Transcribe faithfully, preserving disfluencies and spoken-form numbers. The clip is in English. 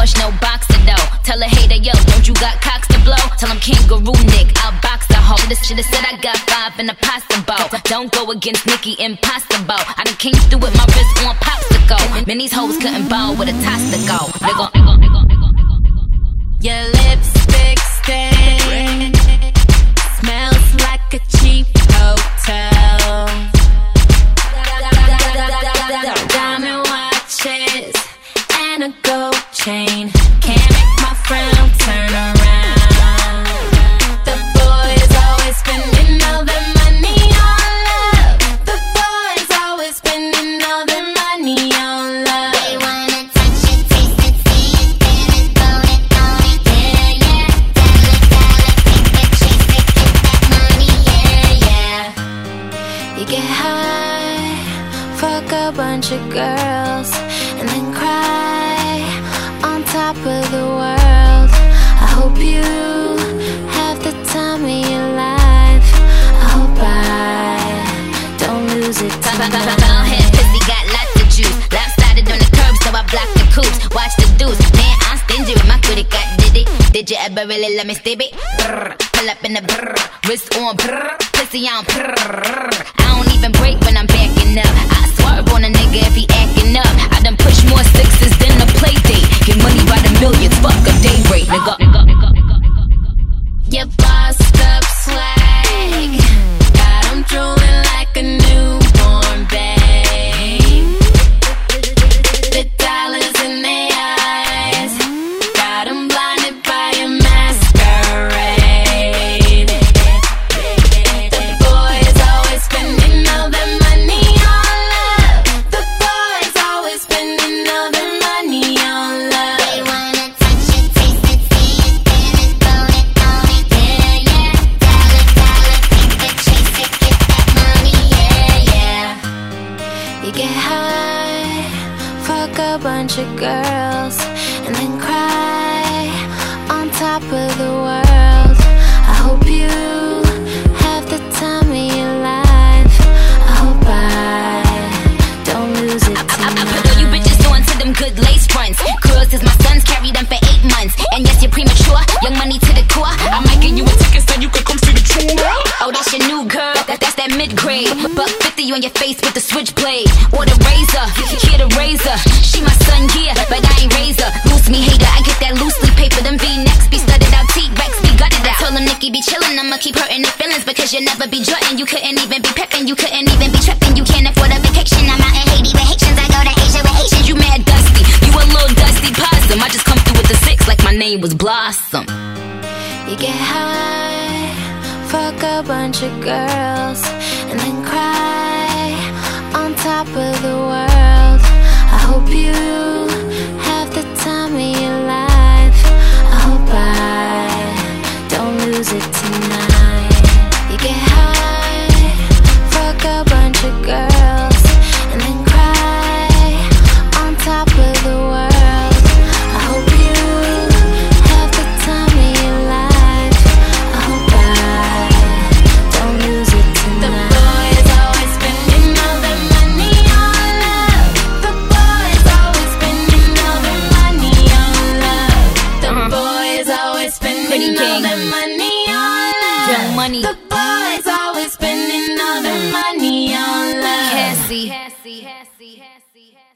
Porsche, no boxer though. Tell a hater, yo, don't you got cocks to blow? Tell him kangaroo Nick, I'll box the hoe. Should've, should've said I got five in the pasta bowl. Don't go against Nicki, impossible. I done came through with my wrist on popsicle. Man, these hoes couldn't ball with a toss to go. Nigga, nigga, nigga, nigga, nigga. Your lipstick stain smells like a cheap hotel. Diamond watches and a gold chain can't make my frown turn around. The boys always spending all their money on love. The boys always spending all their money on love. They wanna touch it, taste it, see it, feel it, blow it, own it, yeah, yeah. Dollar, dollar, think it, chase it, get that money, yeah, yeah. You get high, fuck a bunch of girls, and then cry on top of the world. I hope you have the time of your life. I hope I don't lose it tonight. Ballhead pussy got lots of juice. Lopsided on the curb, so I block the coops. Watch the deuce, man, I'm stingy with my credit card. Did it? Did you ever really let me stip it? Brr, pull up in the brr, wrist on brr, pussy on brr. I don't even break when I'm backing up. I swerve on a nigga if he acting up. I done push more sixes than a play date. Get money by the millions, fuck a day rate, nigga. Your bossed up swag got 'em drooling like a newborn babe. The dollars in their eyes got 'em blinded by a masquerade. The boys always spending all their money on love. The boys always spending all their money on love. They wanna touch it, taste it, see it, feel it, blow it, own it, yeah, yeah. Dollar, dollar, think it, chase it, get that money, yeah, yeah. You get high, fuck a bunch of girls, and then cry on top of the world. I hope you have the time of your life. I hope I don't lose it tonight. I, I, I put all you bitches on to them good lace fronts. Girls is my sons, carry them for eight months. And yes, you're premature, young money to the core. I might give you a ticket so you can come see the tour. Oh, that's your new girl, that, that's that mid-grade. Buck fifty on your face with the switchblade. Or the razor, here the razor. She my son, yeah, but I ain't razor. Loose me hater, I get that loosely paper. Them V-necks be studded out, T-Rex be gutted out. Told them Nicki be chillin', I'ma keep hurting their feelings. Because you never be jutting, you couldn't even be peppin'. You couldn't even be trippin', you can't afford a vacation. I'm out in Haiti with Haitians, I go to Asia with Haitians. You mad dusty, you a little dusty possum. I just come through with the six like my name was Blossom. You get high, fuck a bunch of girls, and then cry on top of the world. I hope you have the time of your life. I hope I don't lose it tonight. You get high, fuck a bunch of girls, and then cry on top of the world. I hope you have the time of your life. I hope I don't lose it tonight. The boys always spending all their money on love. The boys always spending all their money on love. The boys always spending all their money on love. Young money. The boys always spending all their money on love. Cassie. Cassie. Cassie. Cassie.